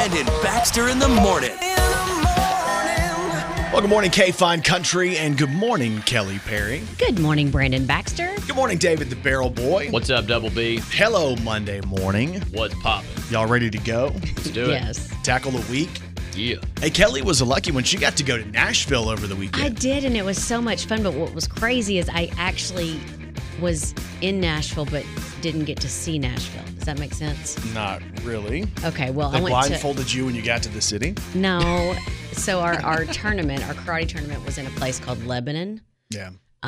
Brandon Baxter in the morning. Well, good morning, K-Fine Country, and good morning, Kelly Perry. Good morning, Brandon Baxter. Good morning, David the Barrel Boy. What's up, Double B? Hello, Monday morning. What's poppin'? Y'all ready to go? Let's do it. Yes. Tackle the week? Yeah. Hey, Kelly was a lucky one. She got to go to Nashville over the weekend. I did, and it was so much fun. But what was crazy is I actually was in Nashville, but didn't get to see Nashville. Does that make sense? Not really. Okay, well, They I went blindfolded you when you got to the city? No. So our tournament, our karate tournament, was in a place called Lebanon. Yeah.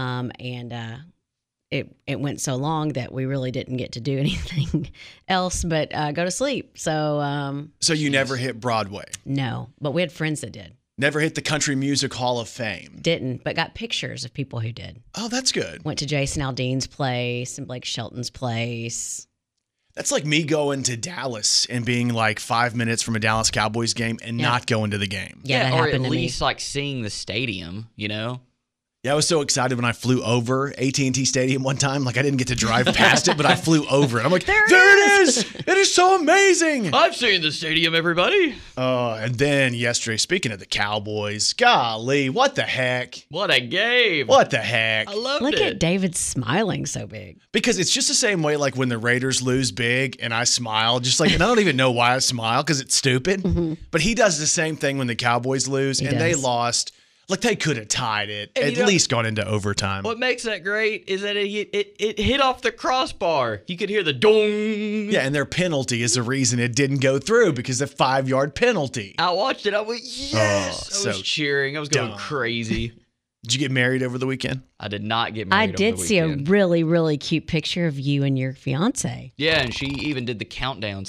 It went so long that we really didn't get to do anything else but go to sleep. So So you never hit Broadway? no, but we had friends that did. Never hit the Country Music Hall of Fame? Didn't, but got pictures of people who did. Oh, that's good. Went to Jason Aldean's place and Blake Shelton's place. That's like me going to Dallas and being like 5 minutes from a Dallas Cowboys game and not going to the game. Yeah, that or at happened to me. least like seeing the stadium, you know? Yeah, I was so excited when I flew over AT&T Stadium one time. Like, I didn't get to drive past it, but I flew over it. I'm like, there it is! It is so amazing! I've seen the stadium, everybody. And then yesterday, speaking of the Cowboys, golly, what the heck? What a game. What the heck? I loved Look it. at David smiling so big. Because it's just the same way, like, when the Raiders lose big and I smile, just like, and I don't even know why I smile because it's stupid. But he does the same thing when the Cowboys lose and they does. lost. Like, they could have tied it, And at you know- least gone into overtime. What makes that great is that it hit off the crossbar. You could hear the dong. Yeah, and their penalty is the reason it didn't go through because the 5-yard penalty. I watched it. I went, yes. I was so cheering. I was going dumb. crazy. Did you get married over the weekend? I did not get I married over did the see a weekend. really, really cute picture of you and your fiance. Yeah, and she even did the countdown,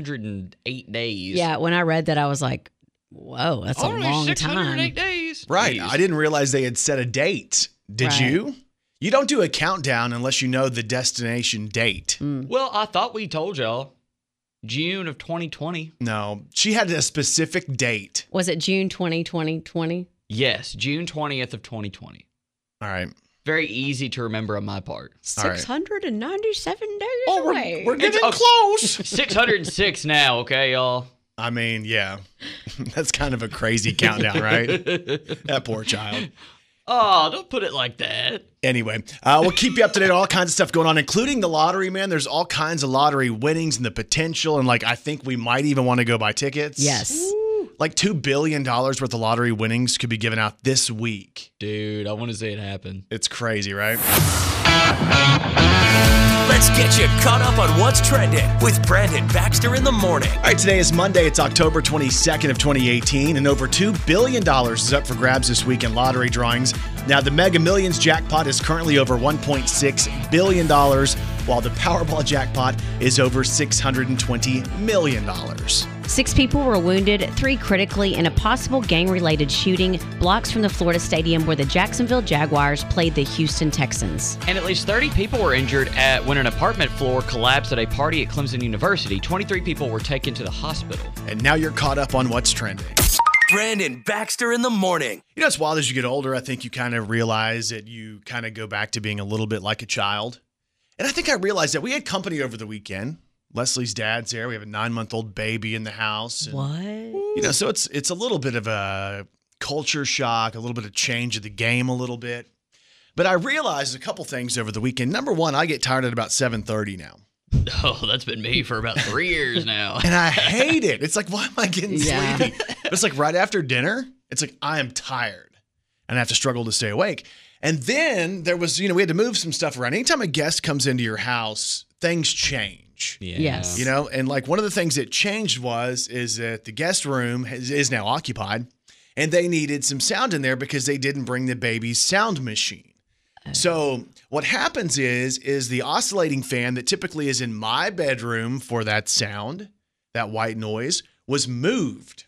608 days. Yeah, when I read that, I was like, whoa, that's Only a long 608 time. days. Right. Jeez. I didn't realize they had set a date. Did Right. you? You don't do a countdown unless you know the destination date. Well, I thought we told y'all. June of 2020. No, she had a specific date. Was it June 2020? Yes, June 20th of 2020. All right. Very easy to remember on my part. All right. 697 days Oh, away. we're getting It's- close. 606 now, okay, y'all? I mean, yeah. That's kind of a crazy countdown, right? That poor child. Oh, don't put it like that. Anyway, we'll keep you up to date on all kinds of stuff going on, including the lottery, man. There's all kinds of lottery winnings and the potential. And, like, I think we might even want to go buy tickets. Yes. Like $2 billion worth of lottery winnings could be given out this week. Dude, I want to see it happen. It's crazy, right? Let's get you caught up on what's trending with Brandon Baxter in the morning. All right, today is Monday. It's October 22nd of 2018, and over $2 billion is up for grabs this week in lottery drawings. Now, the Mega Millions jackpot is currently over $1.6 billion, while the Powerball jackpot is over $620 million. 6 people were wounded, 3 critically, in a possible gang-related shooting blocks from the Florida stadium where the Jacksonville Jaguars played the Houston Texans. And at least 30 people were injured when an apartment floor collapsed at a party at Clemson University. 23 people were taken to the hospital. And now you're caught up on what's trending. Brandon Baxter in the morning. You know, it's wild as you get older, I think you kind of realize that you kind of go back to being a little bit like a child. And I think I realized that we had company over the weekend. Leslie's dad's there. We have a 9-month-old baby in the house. And, What? you know, so it's a little bit of a culture shock, a little bit of change of the game a little bit. But I realized a couple things over the weekend. Number one, I get tired at about 7:30 now. Oh, that's been me for about 3 years now. And I hate it. It's like, why am I getting Yeah. sleepy? But it's like right after dinner, it's like I am tired and I have to struggle to stay awake. And then there was, we had to move some stuff around. Anytime a guest comes into your house, things change. Yeah. Yes. You know, and like one of the things that changed is that the guest room is now occupied and they needed some sound in there because they didn't bring the baby's sound machine. So what happens is the oscillating fan that typically is in my bedroom for that sound, that white noise, was moved.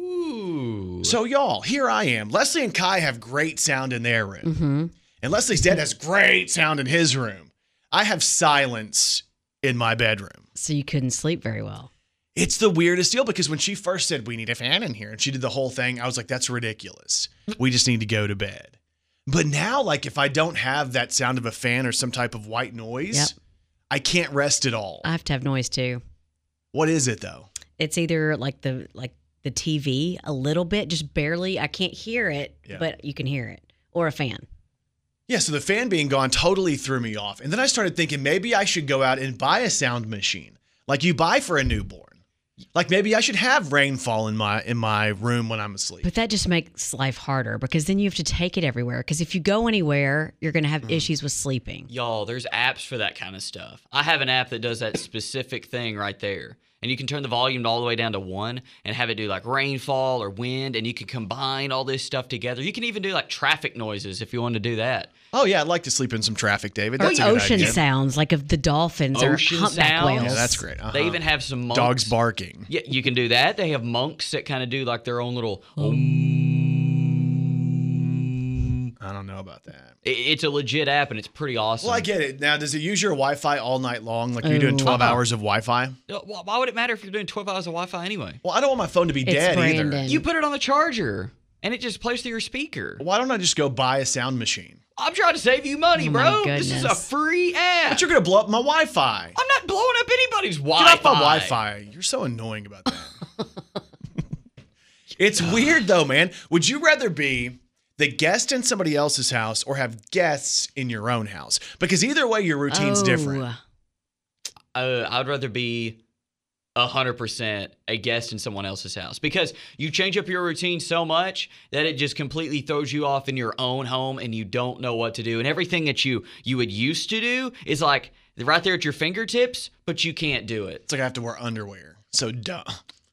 Ooh. So y'all, here I am. Leslie and Kai have great sound in their room. Mm-hmm. And Leslie's dad has great sound in his room. I have silence in my bedroom. So you couldn't sleep very well. It's the weirdest deal because when she first said, we need a fan in here, and she did the whole thing, I was like, that's ridiculous. We just need to go to bed. But now, like, if I don't have that sound of a fan or some type of white noise, Yep. I can't rest at all. I have to have noise too. What is it, though? It's either like the TV a little bit, just barely. I can't hear it, but you can hear it, or a fan. Yeah, so the fan being gone totally threw me off. And then I started thinking maybe I should go out and buy a sound machine like you buy for a newborn. Like maybe I should have rainfall in my room when I'm asleep. But that just makes life harder because then you have to take it everywhere. Because if you go anywhere, you're going to have issues with sleeping. Y'all, there's apps for that kind of stuff. I have an app that does that specific thing right there. And you can turn the volume all the way down to 1 and have it do like rainfall or wind, and you can combine all this stuff together. You can even do like traffic noises if you want to do that. Oh, yeah, I'd like to sleep in some traffic, David. That's a good ocean idea. sounds, like of the dolphins Ocean or humpback sounds. whales. Yeah, that's great. They even have some monks. Dogs barking. Yeah, you can do that. They have monks that kind of do like their own little... I don't know about that. It's a legit app, and it's pretty awesome. Well, I get it. Now, does it use your Wi-Fi all night long? Like you're doing 12 hours of Wi-Fi? Why would it matter if you're doing 12 hours of Wi-Fi anyway? Well, I don't want my phone to be dead either. Brandon. You put it on the charger, and it just plays through your speaker. Why don't I just go buy a sound machine? I'm trying to save you money, Oh, my bro. This is a goodness. free app. But you're going to blow up my Wi-Fi. I'm not blowing up anybody's Get Wi-Fi. off my Wi-Fi. You're so annoying about that. It's weird, though, man. Would you rather be the guest in somebody else's house or have guests in your own house? Because either way, your routine's different. I'd rather be 100% a guest in someone else's house because you change up your routine so much that it just completely throws you off in your own home and you don't know what to do. And everything that you would used to do is like right there at your fingertips, but you can't do it. It's like I have to wear underwear. So duh.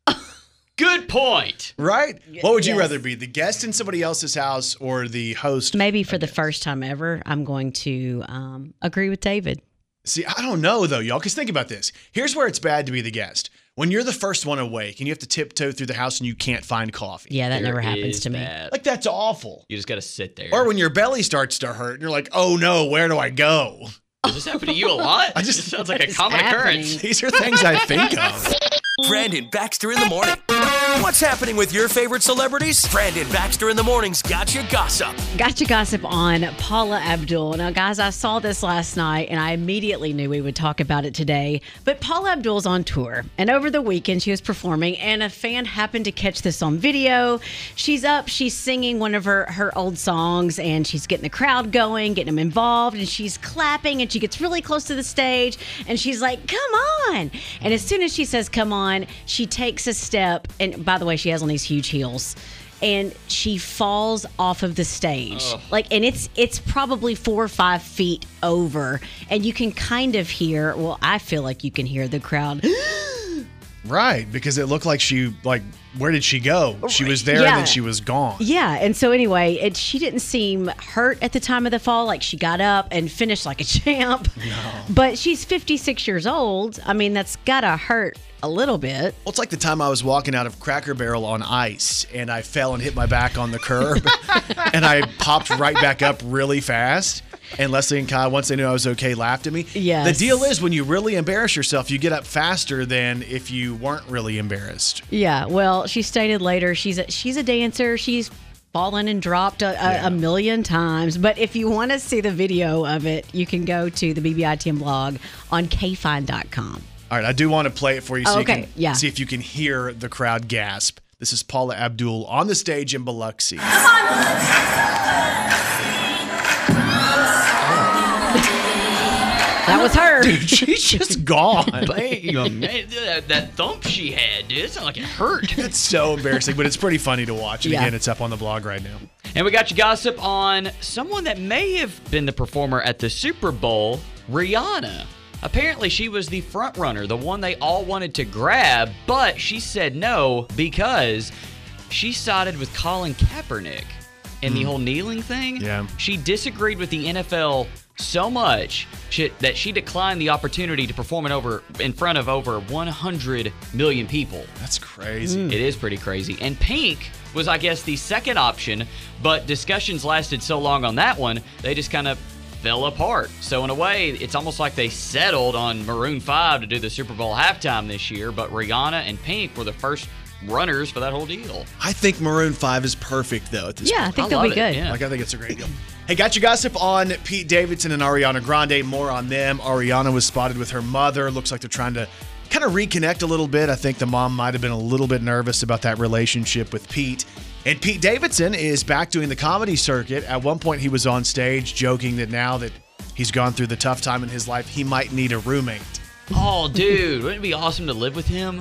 Good point. Right? What would you Yes. rather be, the guest in somebody else's house or the host? Maybe for the first time ever, I'm going to agree with David. See, I don't know, though, y'all, because think about this. Here's where it's bad to be the guest. When you're the first one awake and you have to tiptoe through the house and you can't find coffee. Yeah, that never There happens is to me. that. Like, that's awful. You just got to sit there. Or when your belly starts to hurt and you're like, oh, no, where do I go? Does this happen to you a lot? It just sounds like a What is common happening? occurrence. These are things I think of. Brandon Baxter in the morning. What's happening with your favorite celebrities? Brandon Baxter in the morning's Gotcha Gossip. Gotcha Gossip on Paula Abdul. Now, guys, I saw this last night, and I immediately knew we would talk about it today. But Paula Abdul's on tour, and over the weekend, she was performing, and a fan happened to catch this on video. She's up, she's singing one of her old songs, and she's getting the crowd going, getting them involved, and she's clapping, and she gets really close to the stage, and she's like, come on! And as soon as she says, come on, she takes a step, and by the way, she has on these huge heels, and she falls off of the stage. And it's probably 4 or 5 feet over, and you can kind of hear, well, I feel like you can hear the crowd. Right, because it looked like where did she go? She was there Yeah. and then she was gone. Yeah, and so anyway, she didn't seem hurt at the time of the fall. Like, she got up and finished like a champ. No. But she's 56 years old. I mean, that's gotta hurt a little bit. Well, it's like the time I was walking out of Cracker Barrel on ice and I fell and hit my back on the curb and I popped right back up really fast. And Leslie and Kai, once they knew I was okay, laughed at me. Yes. The deal is when you really embarrass yourself, you get up faster than if you weren't really embarrassed. Yeah, well, she stated later she's a dancer. She's fallen and dropped a million times. But if you want to see the video of it, you can go to the BBITM blog on kfine.com. All right, I do want to play it for you so you Okay, can see if you can hear the crowd gasp. This is Paula Abdul on the stage in Biloxi. That was her. Dude, she's just gone. Bam, man, that thump she had, dude, it sounded like it hurt. It's so embarrassing, but it's pretty funny to watch. And Yeah. again, it's up on the blog right now. And we got you gossip on someone that may have been the performer at the Super Bowl, Rihanna. Apparently, she was the front runner, the one they all wanted to grab, but she said no because she sided with Colin Kaepernick in the whole kneeling thing. Yeah. She disagreed with the NFL so much that she declined the opportunity to perform in front of over 100 million people. That's crazy. It is pretty crazy. And Pink was, I guess, the second option, but discussions lasted so long on that one, they just kind of fell apart. So in a way, it's almost like they settled on Maroon 5 to do the Super Bowl halftime this year, but Rihanna and Pink were the first runners for that whole deal. I think Maroon 5 is perfect, though, at this Yeah, I point. think I they'll be love it, good. yeah. I think it's a great deal. Hey, got your gossip on Pete Davidson and Ariana Grande. More on them. Ariana was spotted with her mother. Looks like they're trying to kind of reconnect a little bit. I think the mom might have been a little bit nervous about that relationship with Pete. And Pete Davidson is back doing the comedy circuit. At one point, he was on stage joking that now that he's gone through the tough time in his life, he might need a roommate. Oh, dude, wouldn't it be awesome to live with him?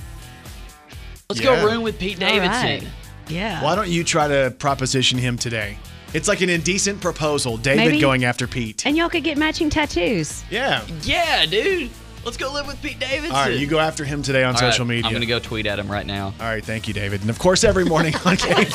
Let's Yeah. go room with Pete All Davidson. right. Yeah. Why don't you try to proposition him today? It's like an indecent proposal. David Maybe- going after Pete. And y'all could get matching tattoos. Yeah. Yeah, dude. Let's go live with Pete Davidson. All right, you go after him today on All right, social media. I'm going to go tweet at him right now. All right, thank you, David. And of course, every morning on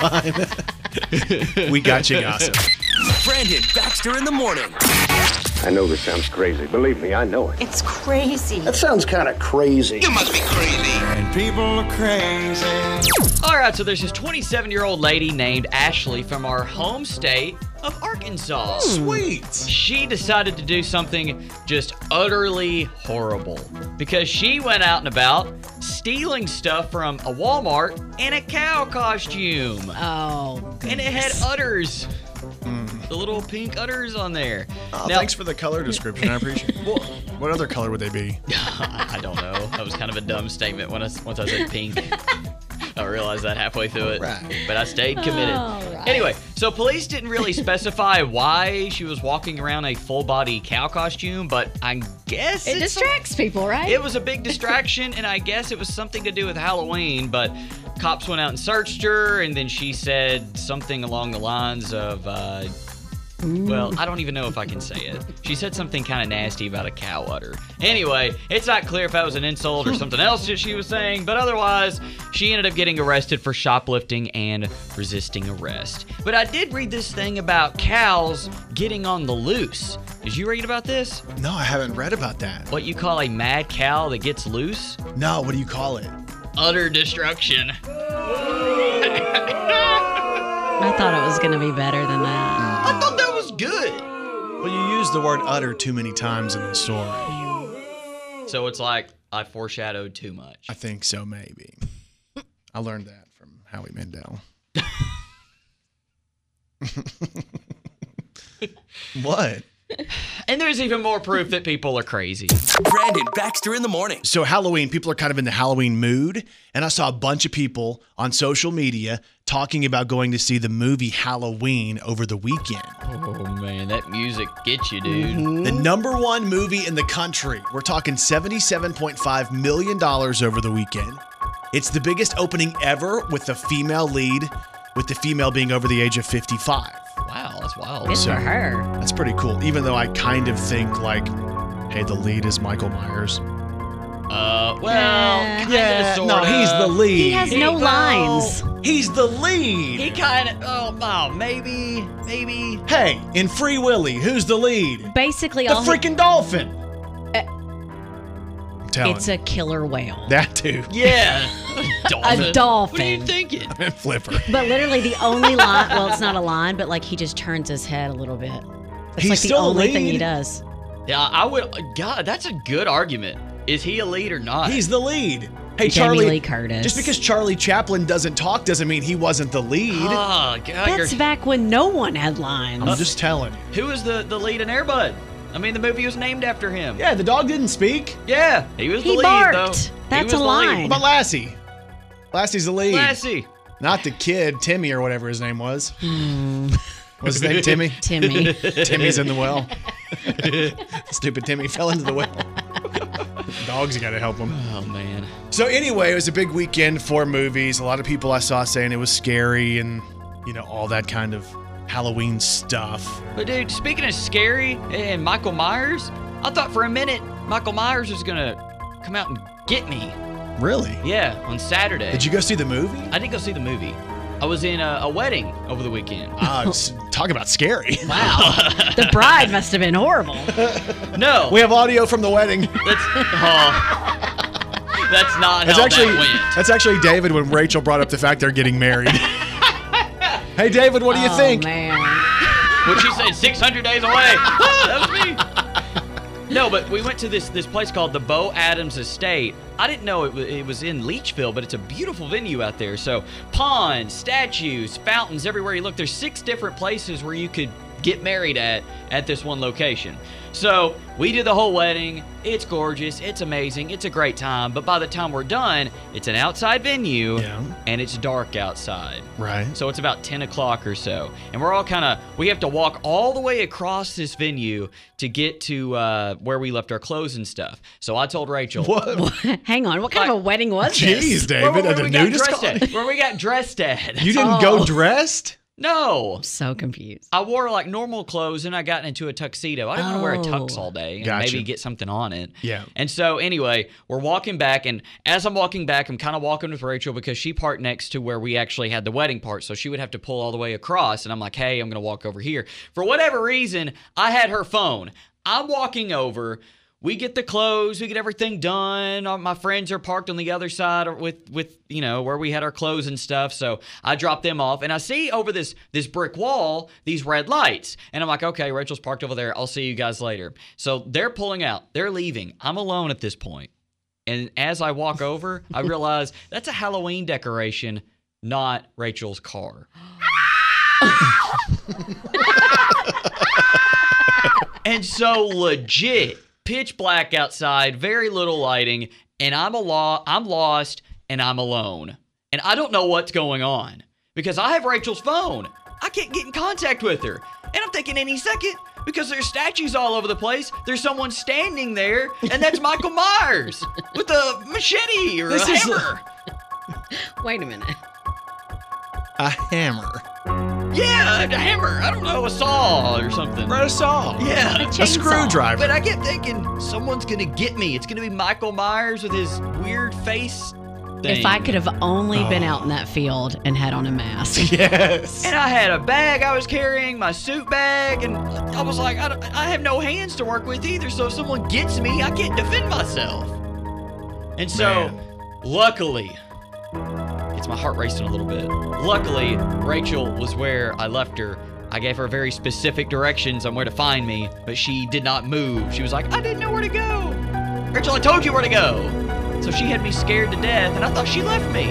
K5, we got you gossip. Brandon Baxter in the morning. I know this sounds crazy. Believe me, I know it. It's crazy. That sounds kind of crazy. And people are crazy. All right, so there's this 27-year-old lady named Ashley from our home state of Arkansas. Sweet. She decided to do something just utterly horrible because she went out and about stealing stuff from a Walmart in a cow costume. Oh. And it had udders. The little pink udders on there. Oh, Now- thanks for the color description. I appreciate it. What other color would they be? I don't know. That was kind of a dumb statement once I said pink. I realized that halfway through it. Right. But I stayed committed. All right. Anyway, so police didn't really specify why she was walking around a full-body cow costume, but I guess It distracts people, right? it was a big distraction, and I guess it was something to do with Halloween, but cops went out and searched her, and then she said something along the lines of, well, I don't even know if I can say it. She said something kind of nasty about a cow udder. Anyway, it's not clear if that was an insult or something else that she was saying, but otherwise, she ended up getting arrested for shoplifting and resisting arrest. But I did read this thing about cows getting on the loose. Did you read about this? No, I haven't read about that. What you call a mad cow that gets loose? No, what do you call it? Utter destruction. I thought it was going to be better than that. I thought that was good. Well, you use the word utter too many times in the story. So it's like I foreshadowed too much. I think so, maybe. I learned that from Howie Mandel. What? And there's even more proof that people are crazy. Brandon Baxter in the morning. So Halloween, people are kind of in the Halloween mood, and I saw a bunch of people on social media talking about going to see the movie Halloween over the weekend. Oh man, that music gets you, dude. The number one movie in the country. We're talking $77.5 million over the weekend. It's the biggest opening ever with the female lead, with the female being over the age of 55. Wow, that's wild. Good for her. That's pretty cool, even though I kind of think like, hey, the lead is Michael Myers. Well, kinda, sorta. no, he's the lead. He has no lines. He's the lead. He kind of, maybe. Hey, in Free Willy, who's the lead? Basically, The all freaking dolphin. I'm telling it's a killer whale. that too. Yeah. A dolphin. What are you thinking? Flipper. But literally the only line, well, it's not a line, but like he just turns his head a little bit. It's He's like the still a only thing he lead. does. Yeah, I would. God, that's a good argument. Is he a lead or not? He's the lead. Hey, Jamie Charlie Lee Curtis. Just because Charlie Chaplin doesn't talk doesn't mean he wasn't the lead. Oh, God. That's back when no one had lines. I'm just telling you. Who is the lead in Air Bud? I mean, the movie was named after him. Yeah, the dog didn't speak. Yeah, he was the He lead, barked. though. He That's was a the line. lead. What about Lassie? Lassie's the lead. Lassie. Not the kid, Timmy or whatever his name was. What's his name, Timmy? Timmy. Timmy's in the well. Stupid Timmy fell into the well. Dogs got to help him. Oh, man. So anyway, it was a big weekend for movies. A lot of people I saw saying it was scary and, all that kind of Halloween stuff. But, dude, speaking of scary and Michael Myers, I thought for a minute Michael Myers was going to come out and get me. Really? Yeah, on Saturday. Did you go see the movie? I didn't go see the movie. I was in a wedding over the weekend. Talk about scary. Wow. The bride must have been horrible. No. We have audio from the wedding. That's not how that went. That's actually David when Rachel brought up the fact they're getting married. Hey, David, what do you think? Oh, man. When she said 600 days away. That was me. No, but we went to this place called the Bo Adams Estate. I didn't know it was in Leachville, but it's a beautiful venue out there. So ponds, statues, fountains, everywhere you look. There's 6 different places where you could get married at this one location. So we did the whole wedding. It's gorgeous. It's amazing. It's a great time. But by the time we're done, it's an outside venue and it's dark outside. Right. So it's about 10 o'clock or so. And we're all we have to walk all the way across this venue to get to where we left our clothes and stuff. So I told Rachel. What? Hang on. What kind of a wedding was Jeez, this? David, at the nudist Where we got dressed at. You didn't go dressed? No. I'm so confused. I wore like normal clothes and I got into a tuxedo. I didn't want to wear a tux all day and Gotcha. maybe get something on it. Yeah. And so anyway, we're walking back, and as I'm walking back, I'm kind of walking with Rachel because she parked next to where we actually had the wedding part, so she would have to pull all the way across. And I'm like, hey, I'm going to walk over here. For whatever reason, I had her phone. I'm walking over. We get the clothes, we get everything done. My friends are parked on the other side with where we had our clothes and stuff. So I drop them off, and I see over this brick wall these red lights. And I'm like, okay, Rachel's parked over there. I'll see you guys later. So they're pulling out. They're leaving. I'm alone at this point. And as I walk over, I realize that's a Halloween decoration, not Rachel's car. And so legit, pitch black outside, very little lighting, and I'm lost, and I'm alone. And I don't know what's going on because I have Rachel's phone. I can't get in contact with her. And I'm thinking any second, because there's statues all over the place, there's someone standing there, and that's Michael Myers with a machete or a hammer. Wait a minute. A hammer. Yeah, a hammer. I don't know, a saw or something. Right, a saw. Yeah. A screwdriver. But I kept thinking, someone's going to get me. It's going to be Michael Myers with his weird face thing. If I could have only been out in that field and had on a mask. Yes. And I had a bag I was carrying, my suit bag, and I was like, I have no hands to work with either, so if someone gets me, I can't defend myself. And so, luckily, it's my heart racing a little bit. Luckily, Rachel was where I left her. I gave her very specific directions on where to find me, but she did not move. She was like, I didn't know where to go. Rachel, I told you where to go. So she had me scared to death, and I thought she left me.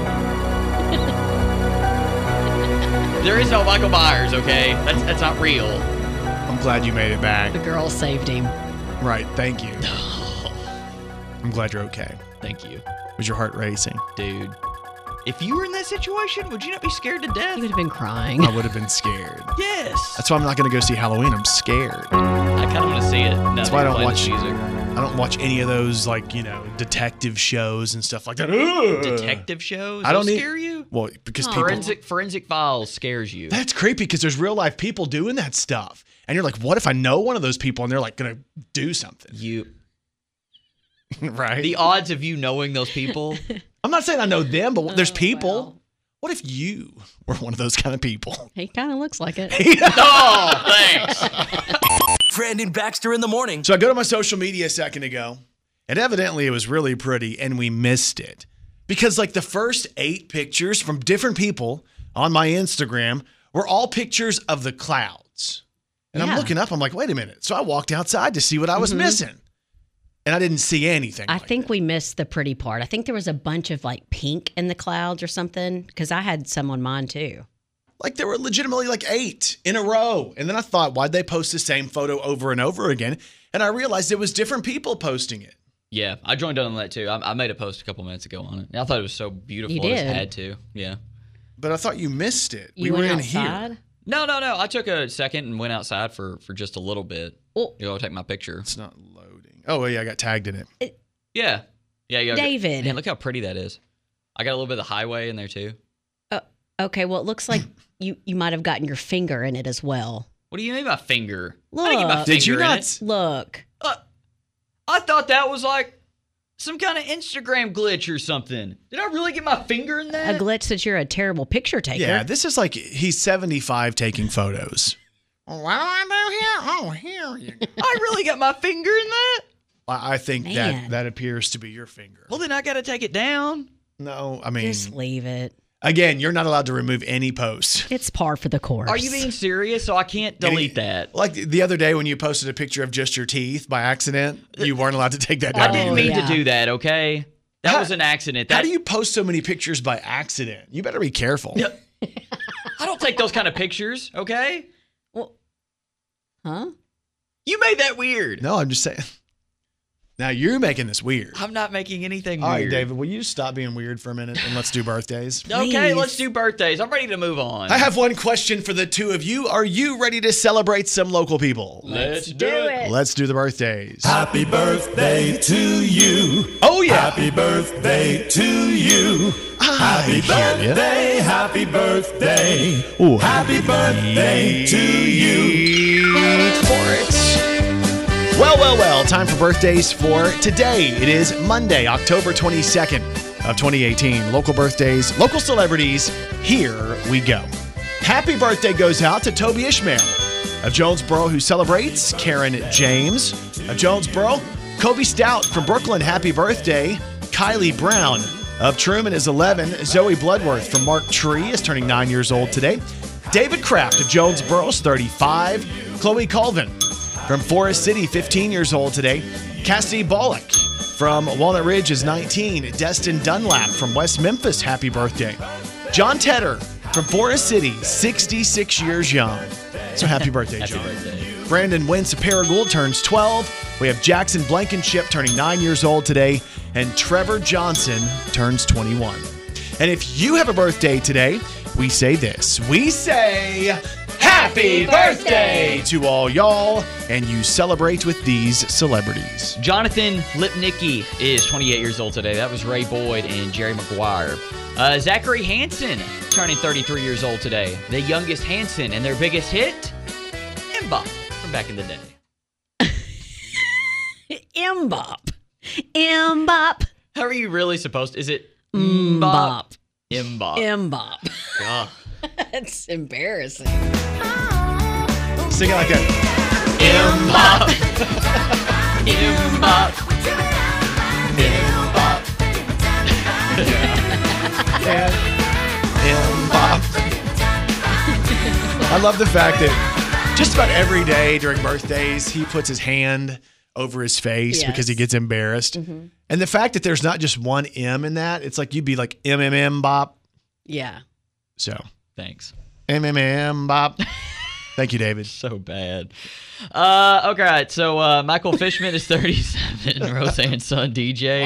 There is no Michael Myers, okay? That's not real. I'm glad you made it back. The girl saved him. Right, thank you. I'm glad you're okay. Thank you. Was your heart racing? Dude. If you were in that situation, would you not be scared to death? He would have been crying. I would have been scared. Yes. That's why I'm not going to go see Halloween. I'm scared. I kind of want to see it. That's why I don't watch music. I don't watch any of those, detective shows and stuff like that. Detective shows? I don't scare you? Well, because people... Forensic Files scares you. That's creepy because there's real life people doing that stuff. And you're like, what if I know one of those people and they're like going to do something? Right? The odds of you knowing those people. I'm not saying I know them, but there's people. Wow. What if you were one of those kind of people? He kind of looks like it. Oh, thanks. Brandon Baxter in the morning. So I go to my social media a second ago, and evidently it was really pretty, and we missed it. Because the first 8 pictures from different people on my Instagram were all pictures of the clouds. And I'm looking up, I'm like, wait a minute. So I walked outside to see what I was missing. And I didn't see anything. I think we missed the pretty part. I think there was a bunch of pink in the clouds or something, because I had some on mine too. There were legitimately 8 in a row. And then I thought, why'd they post the same photo over and over again? And I realized it was different people posting it. Yeah, I joined in on that too. I made a post a couple minutes ago on it. I thought it was so beautiful. You did. I just had to. Yeah. But I thought you missed it. You we were went in outside? here. No. I took a second and went outside for just a little bit. Oh. Take my picture. It's not loading. Oh, yeah, I got tagged in it. Yeah. David. Man, look how pretty that is. I got a little bit of the highway in there too. Okay, well, it looks like you might have gotten your finger in it as well. What do you mean by finger? Look. I didn't get my Did you finger in not? it. Look. I thought that was some kind of Instagram glitch or something. Did I really get my finger in that? A glitch that you're a terrible picture taker. Yeah, this is he's 75 taking photos. What do I do here? Oh, here you go. I really got my finger in that? I think Man. that appears to be your finger. Well, then I got to take it down. No, I mean... Just leave it. Again, you're not allowed to remove any posts. It's par for the course. Are you being serious? So I can't delete that. Like the other day when you posted a picture of just your teeth by accident, you weren't allowed to take that down. I didn't mean yeah. to do that, okay? That was an accident. How do you post so many pictures by accident? You better be careful. I don't take those kind of pictures, okay? Well, Huh? You made that weird. No, I'm just saying. Now you're making this weird. I'm not making anything All right, weird. David, will you just stop being weird for a minute and let's do birthdays? Okay, Please. let's do birthdays. I'm ready to move on. I have one question for the two of you. Are you ready to celebrate some local people? Let's Do it. Let's do the birthdays. Happy birthday to you. Oh, yeah. Happy birthday to you. Happy birthday, happy birthday. Ooh. Happy birthday to you. For it. Well. Time for birthdays for today. It is Monday, October 22nd of 2018. Local birthdays, local celebrities. Here we go. Happy birthday goes out to Toby Ishmael of Jonesboro, who celebrates. Karen James of Jonesboro. Kobe Stout from Brooklyn, happy birthday. Kylie Brown of Truman is 11. Zoe Bloodworth from Mark Tree is turning 9 years old today. David Kraft of Jonesboro is 35. Chloe Colvin from Forest City, 15 years old today. Cassidy Bullock from Walnut Ridge is 19. Destin Dunlap from West Memphis, happy birthday. John Tedder from Forest City, 66 years young. So happy birthday, Happy John. birthday. Brandon Wentz of Paragould turns 12. We have Jackson Blankenship turning 9 years old today. And Trevor Johnson turns 21. And if you have a birthday today, we say this. We say happy birthday to all y'all, and you celebrate with these celebrities. Jonathan Lipnicki is 28 years old today. That was Ray Boyd and Jerry Maguire. Zachary Hansen turning 33 years old today. The youngest Hansen, and their biggest hit, Mbop from back in the day. Mbop. Mbop. How are you really supposed to? Is it Mbop. Mbop. Mbop. Ugh. That's embarrassing. Sing it like that. Mbop. Mbop. I love the fact that just about every day during birthdays, he puts his hand over his face because he gets embarrassed. Mm-hmm. And the fact that there's not just one M in that, it's like you'd be like MMM-bop. Yeah. So, Thanks. MMM-bop. Thank you, David. So bad. Okay, so Michael Fishman is 37. Roseanne's son, DJ.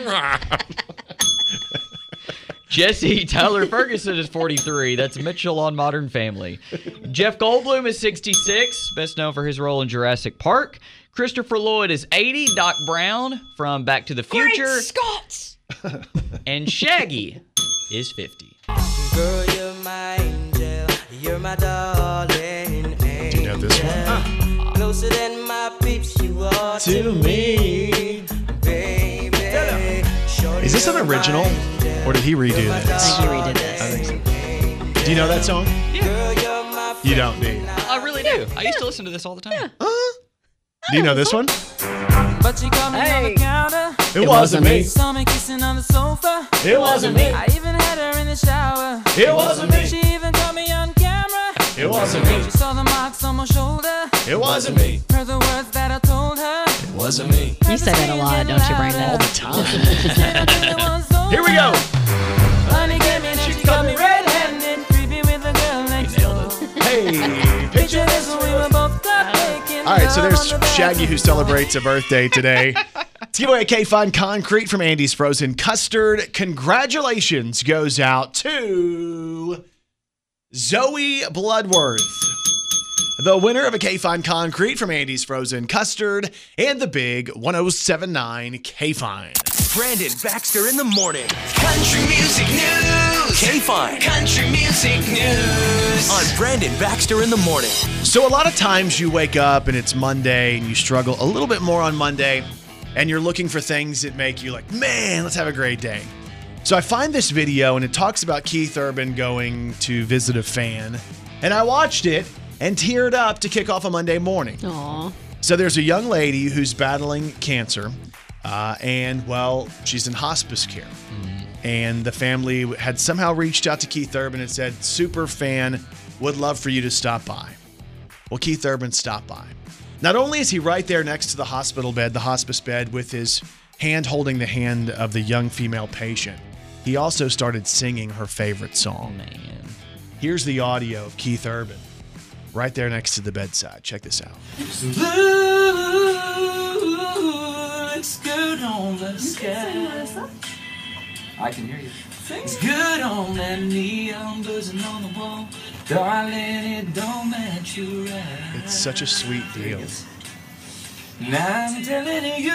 Jesse Tyler Ferguson is 43. That's Mitchell on Modern Family. Jeff Goldblum is 66, best known for his role in Jurassic Park. Christopher Lloyd is 80. Doc Brown from Back to the Future. Great Scots. And Shaggy is 50. Girl, you're my angel. You're my darling angel. Do you know this one? Closer than my peeps, you are to me, baby. Is this an original, or did he redo this? I think he redid this. I think so. Do you know that song? You don't, do you? I really do. I used to listen to this all the time. Do you know this one? But you caught me on the counter. It wasn't me. Saw me kissing on the sofa. It wasn't me. I even had her in the shower. It wasn't me. She even caught me on camera. It wasn't me. She saw the marks on my shoulder. It wasn't me. Heard the words that I told her. It wasn't me. You say that a lot, don't you, Brandon? All the time. Here we go. Honey came in and she caught me red-handed, creepy with the girl next door. Hey, picture this. We were both caught making All right, so there's love on the Shaggy, who celebrates a birthday today. Let's give away a K-Fine Concrete from Andy's Frozen Custard. Congratulations goes out to Zoe Bloodworth, the winner of a K-Fine Concrete from Andy's Frozen Custard and the big 1079 K-Fine. Brandon Baxter in the morning. Country music news. K-Fine. Country music news. On Brandon Baxter in the morning. So a lot of times you wake up and it's Monday and you struggle a little bit more on Monday and you're looking for things that make you like, man, let's have a great day. So I find this video and it talks about Keith Urban going to visit a fan. And I watched it and teared up to kick off a Monday morning. Aw. So there's a young lady who's battling cancer. And, well, she's in hospice care. And the family had somehow reached out to Keith Urban and said, super fan, would love for you to stop by. Well, Keith Urban stopped by. Not only is he right there next to the hospital bed, the hospice bed, with his hand holding the hand of the young female patient, he also started singing her favorite song. Man. Here's the audio of Keith Urban right there next to the bedside. Check this out. Looks good on the sky. I can hear you. It's good on that neon buzzing on the wall. Darling, it don't match you right. It's such a sweet deal. Now I'm telling you,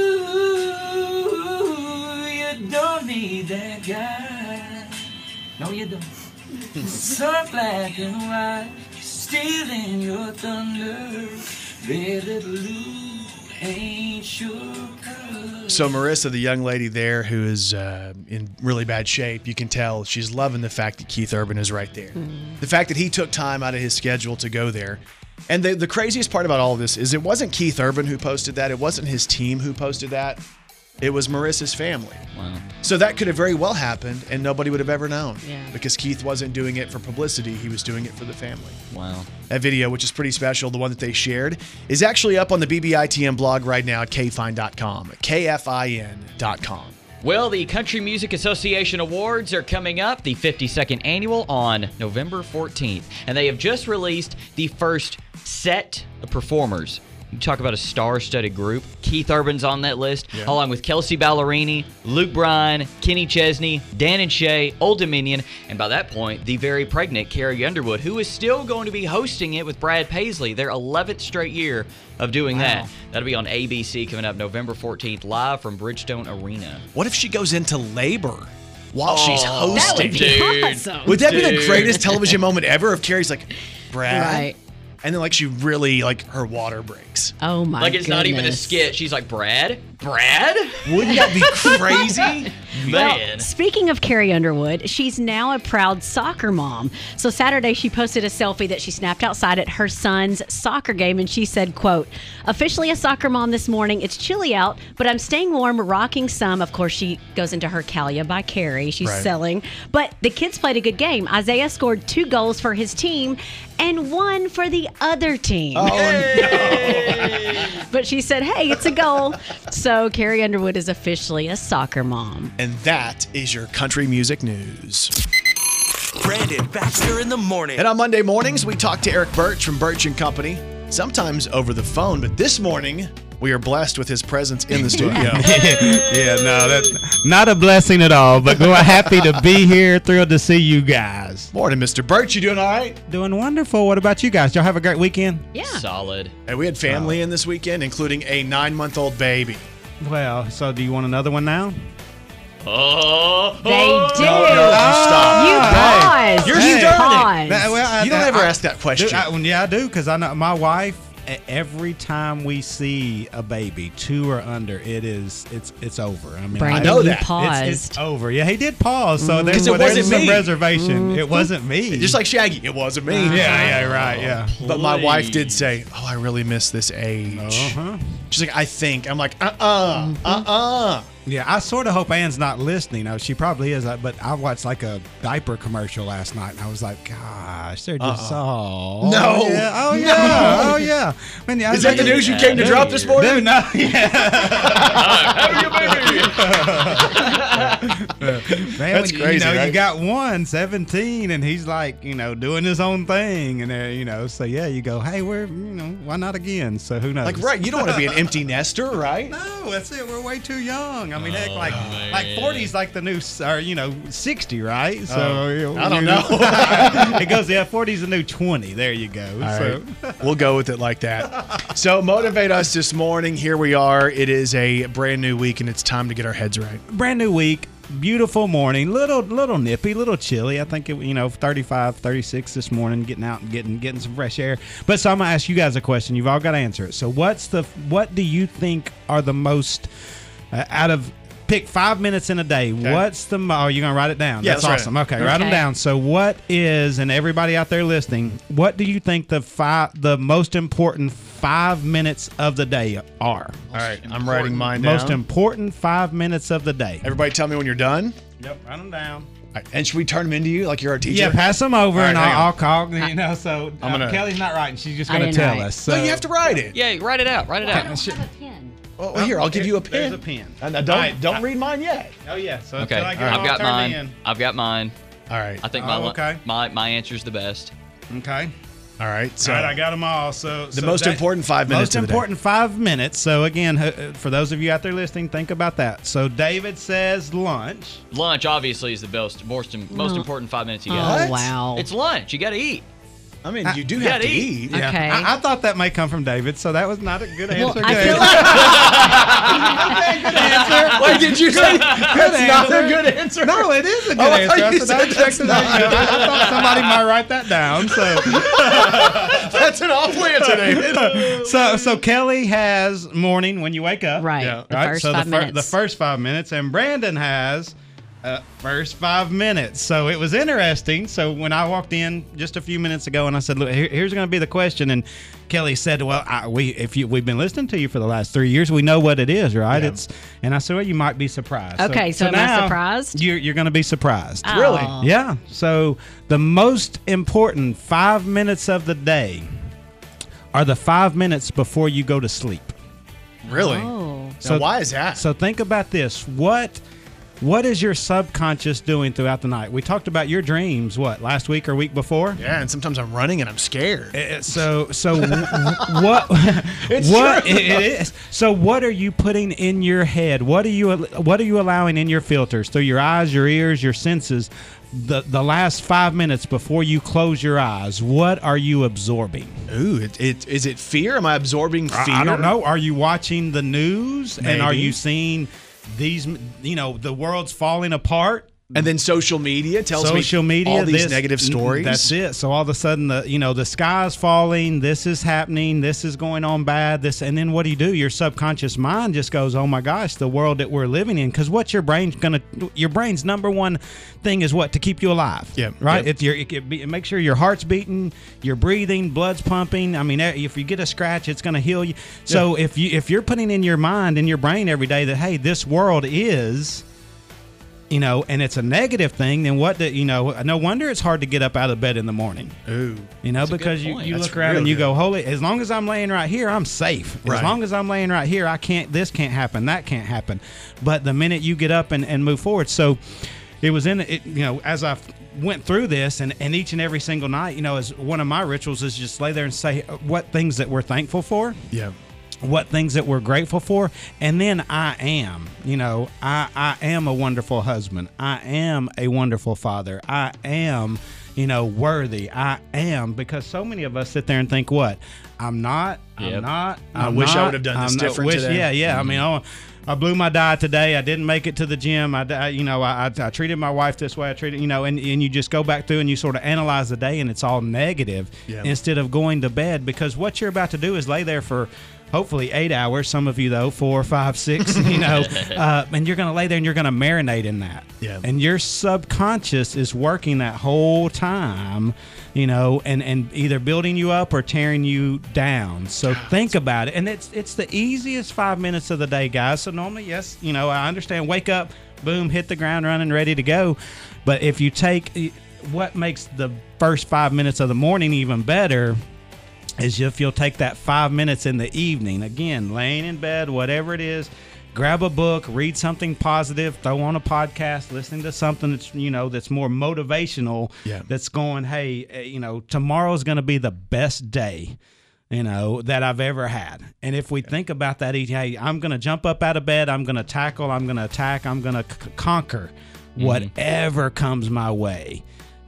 you don't need that guy. No, you don't. So black and white, stealing your thunder. Baby blue ain't your color. So Marissa, the young lady there who is in really bad shape, you can tell she's loving the fact that Keith Urban is right there. The fact that he took time out of his schedule to go there. And the craziest part about all of this is it wasn't Keith Urban who posted that. It wasn't his team who posted that. It was Marissa's family. Wow. So that could have very well happened and nobody would have ever known. Yeah. Because Keith wasn't doing it for publicity. He was doing it for the family. Wow. That video, which is pretty special, the one that they shared, is actually up on the BBITM blog right now at kfine.com, KFIN.com. Well, the Country Music Association Awards are coming up, the 52nd annual, on November 14th. And they have just released the first set of performers. You talk about a star-studded group. Keith Urban's on that list, along with Kelsey Ballerini, Luke Bryan, Kenny Chesney, Dan and Shay, Old Dominion, and by that point, the very pregnant Carrie Underwood, who is still going to be hosting it with Brad Paisley, their 11th straight year of doing that. That'll be on ABC coming up November 14th, live from Bridgestone Arena. What if she goes into labor while she's hosting? That would be awesome. Would that be the greatest television moment ever if Carrie's like, Brad? Right. And then, like, she really, like, her water breaks. Oh, my Like, it's not even a goodness. skit. She's like, Brad? Brad? Wouldn't that be crazy? Well, Man. speaking of Carrie Underwood, she's now a proud soccer mom. So Saturday, she posted a selfie that she snapped outside at her son's soccer game, and she said, quote, officially a soccer mom this morning. It's chilly out, but I'm staying warm, rocking some. Of course, she goes into her Calia by Carrie. She's Right. selling. But the kids played a good game. Isaiah scored 2 goals for his team and 1 for the other team. But she said, hey, it's a goal. So Carrie Underwood is officially a soccer mom. And that is your country music news. Brandon Baxter in the morning. And on Monday mornings, we talk to Eric Birch from Birch & Company, sometimes over the phone, but this morning, we are blessed with his presence in the studio. Yeah, no, that's not a blessing at all, but we're happy to be here. Thrilled to see you guys. Morning, Mr. Birch. You doing all right? Doing wonderful. What about you guys? Y'all have a great weekend? Yeah. Solid. And we had family in this weekend, including a 9-month-old baby. Well, so do you want another one now? Oh. They did. Stop. You paused. You're You starting. paused. You don't ever ask that question. Yeah, I do, because I know my wife. Every time we see a baby 2 or under, it's over. I mean, Brandon, I know you that. paused. It's over. Yeah, he did pause, so there's, 'Cause it there's wasn't some me. reservation. It wasn't me. Just like Shaggy, it wasn't me. yeah, right, yeah. But my wife did say, "Oh, I really miss this age." Uh-huh. She's like, "I think." I'm like, Yeah, I sort of hope Ann's not listening. She probably is, but I watched like a diaper commercial last night, and I was like, gosh, they're just No. yeah. Oh, yeah. Oh, yeah. I mean, Is that the news you came to drop this morning? Dude, no, yeah. Man, That's when crazy, you right? got one, 17, and he's like, doing his own thing, and so yeah, you go, hey, why not again? So who knows? Like, right? You don't want to be an empty nester, right? No, that's it. We're way too young. I mean, heck, like 40 is like the new, or 60, right? So I don't know. It goes, 40 is the new 20. There you go. All right. We'll go with it like that. So motivate us this morning. Here we are. It is a brand new week, and it's time to get our heads right. Brand new week. Beautiful morning, little nippy, little chilly. I think 35, 36 this morning. Getting out and getting some fresh air. But so I'm gonna ask you guys a question. You've all got to answer it. So what do you think are the most out of pick 5 minutes in a day? Okay. What's the you're gonna write it down? Yeah, that's awesome. Okay, write them down. So what is, and everybody out there listening, what do you think the most important 5 minutes of the day are? All right, I'm writing mine down. Most important 5 minutes of the day. Everybody tell me when you're done. Yep, write them down. All right, and should we turn them into you like you're our teacher? Yeah, pass them over, All right, and hang I'll on. call. So Kelly's not writing. She's just going to tell us. So No, you have to write it. Yeah, write it out. Write it out. Well, here, I'll give you a pen. There's a pen. Don't read mine yet. Oh, yeah. So Okay, until I get it all I've got turned mine. in. I've got mine. All right. I think Oh, okay. my answer's the best. Okay. All right. So All right, I got them all. So the most important 5 minutes Most of the day. important 5 minutes. So again, for those of you out there listening, think about that. So David says lunch. Lunch obviously is the most important 5 minutes you Oh, got. wow. It's lunch. You got to eat. I mean, you do You have gotta to eat. eat. Okay. I thought that may come from David, so that was not a good answer. I Good feel answer. like Good answer. Wait, did you say that's not a answer. good answer? No, it is a good Oh, I answer. thought I you said, said I checked that's it not out. I thought somebody might write that down. So, That's an awful answer, David. so Kelly has morning when you wake up. right. Yeah. The Right, first so 5 minutes. the first 5 minutes, and Brandon has first 5 minutes. So it was interesting. So when I walked in just a few minutes ago, and I said, "Look, here's going to be the question," and Kelly said, "Well, we've been listening to you for the last 3 years, we know what it is, right?" Yeah. And I said, "Well, you might be surprised." Okay, so am I now surprised? You're going to be surprised. Oh. Really? Yeah. So the most important 5 minutes of the day are the 5 minutes before you go to sleep. Really? Oh. So why is that? So think about this. What is your subconscious doing throughout the night? We talked about your dreams, last week or week before? Yeah, and sometimes I'm running and I'm scared. What it is. So what are you putting in your head? What are you allowing in your filters through your eyes, your ears, your senses? The last 5 minutes before you close your eyes, what are you absorbing? Ooh, is it fear? Am I absorbing fear? I don't know. Are you watching the news and are Maybe. you seeing these, the world's falling apart? And then social media tells Social me media, all these this- negative stories. That's it. So all of a sudden, the sky's falling. This is happening. This is going on bad. And then what do? Your subconscious mind just goes, "Oh my gosh, the world that we're living in." Because what's your brain's number one thing is what? To keep you alive. Yeah. Right. Yep. It make sure your heart's beating, you're breathing, blood's pumping. I mean, if you get a scratch, it's going to heal you. So if you're putting in your mind and your brain every day that, hey, this world is, and it's a negative thing, then no wonder it's hard to get up out of bed in the morning. Ooh. Because good point. you That's look around real and you good. go, holy, as long as I'm laying right here, I'm safe. As Right. long as I'm laying right here, this can't happen, that can't happen. But the minute you get up and move forward. So it was as I went through this and each and every single night, as one of my rituals is just lay there and say what things that we're thankful for. Yeah. What things that we're grateful for, and then I am a wonderful husband, I am a wonderful father, I am worthy, I am, because so many of us sit there and think, what, I'm not. I wish I would have done this different today. Yeah. I mean, I blew my diet today. I didn't make it to the gym. I treated my wife this way. I treated, and you just go back through and you sort of analyze the day, and it's all negative instead of going to bed, because what you're about to do is lay there for hopefully 8 hours. Some of you though, 4, 5, 6. And you're going to lay there and you're going to marinate in that. Yeah. And your subconscious is working that whole time, and either building you up or tearing you down. So think about it. And it's the easiest 5 minutes of the day, guys. So normally, yes, I understand. Wake up, boom, hit the ground running, ready to go. But if you take what makes the first 5 minutes of the morning even better is if you'll take that 5 minutes in the evening, again, laying in bed, whatever it is, grab a book, read something positive, throw on a podcast, listening to something that's, that's more motivational, that's going, hey, tomorrow's going to be the best day, that I've ever had. And if we think about that, hey, I'm going to jump up out of bed, I'm going to tackle, I'm going to attack, I'm going to conquer whatever comes my way,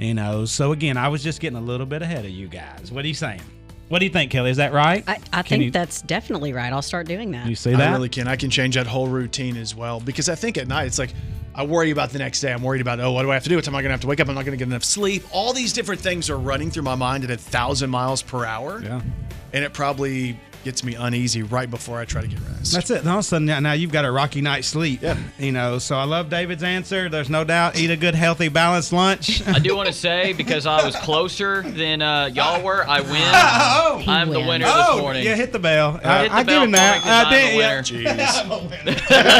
So again, I was just getting a little bit ahead of you guys. What are you saying? What do you think, Kelly? Is that right? I think that's definitely right. I'll start doing that. You see that? I really can. I can change that whole routine as well, because I think at night it's like I worry about the next day. I'm worried about, what do I have to do? What time am I going to have to wake up? I'm not going to get enough sleep. All these different things are running through my mind at 1,000 miles per hour. Yeah. And it probably gets me uneasy right before I try to get rest. That's it. And all of a sudden, now you've got a rocky night's sleep. Yeah. So I love David's answer. There's no doubt. Eat a good, healthy, balanced lunch. I do want to say, because I was closer than y'all were, I win. I'm the winner this morning. Yeah, hit the bell. Hit the I bell give him that. for me 'cause I'm the winner.